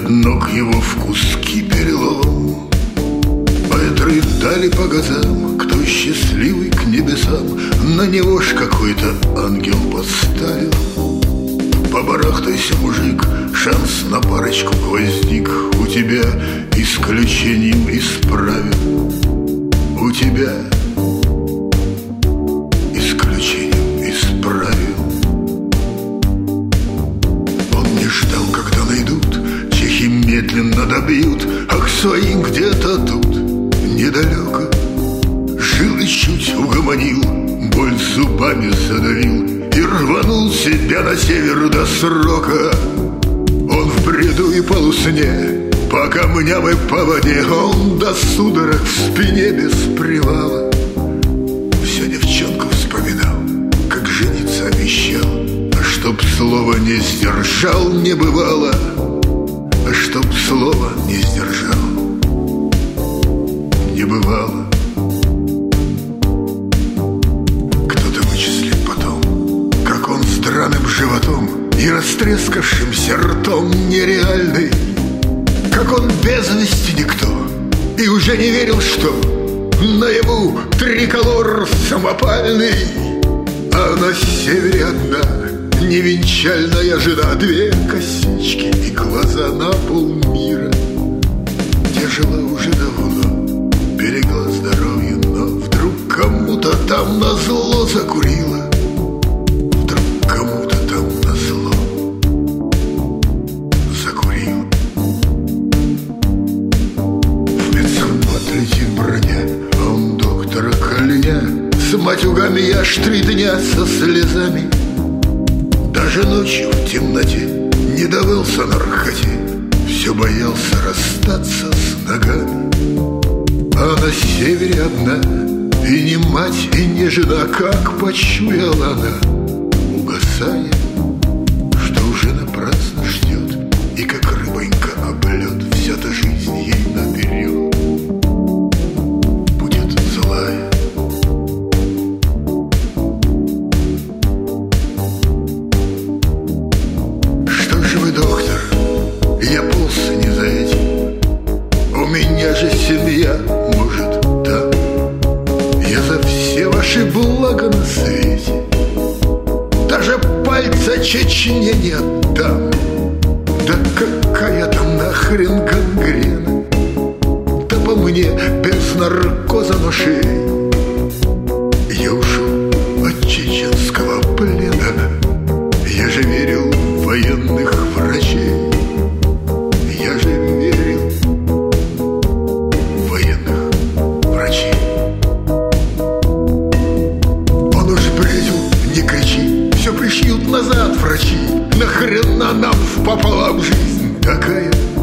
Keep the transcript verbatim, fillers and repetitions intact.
ног его в куски перелом. Ветры дали по газам, кто счастливый к небесам, на него ж какой-то ангел подставил. Побарахтайся, мужик, шанс на парочку гвоздик у тебя исключением исправил. У тебя исключением исправил. Он не ждал, когда найдут, чехи медленно добьют, а к своим где-то тут недалеко. Жилы чуть угомонил, боль зубами задавил и рванул себя на север до срока. Он в бреду и полусне, по камням и по воде, он до судорог в спине без привала. Все девчонку вспоминал, как жениться обещал, а чтоб слова не сдержал, не бывало. А чтоб слова не сдержал, не бывало. Кто-то вычислит потом, как он с драным животом и растрескавшимся ртом нереальный, как он без вести никто и уже не верил, что наяву триколор самопальный. А на севере одна невенчальная жена, две косички и глаза на полмира. Где жила уже давно, берегла здоровье, но вдруг кому-то там назло закурила. Вдруг кому-то там назло закурила. В медсанбат летит броня, а он доктора Коленя. С матюгами я ж три дня со слезами. Даже ночью в темноте не давался наркоте, все боялся расстаться с ногами. А на севере одна, и не мать, и не жена, как почуяла она, угасая, что уже напрасно ждет, и как рыбонька об лед вся-то жизнь ей наперед будет злая. Что же вы, доктор, я полз не за этим, у меня же семья, может, да. Я за все ваши блага на свете даже пальца Чечне не отдам. Да какая там нахрен гангрена, да по мне без наркоза на шее. Я ушел от чеченского плена, я же верил в военных врачей. Я же верил в военных врачей. Он уж бредил, не кричи, все пришьют назад врачи. Нахрена нам впополам жизнь такая?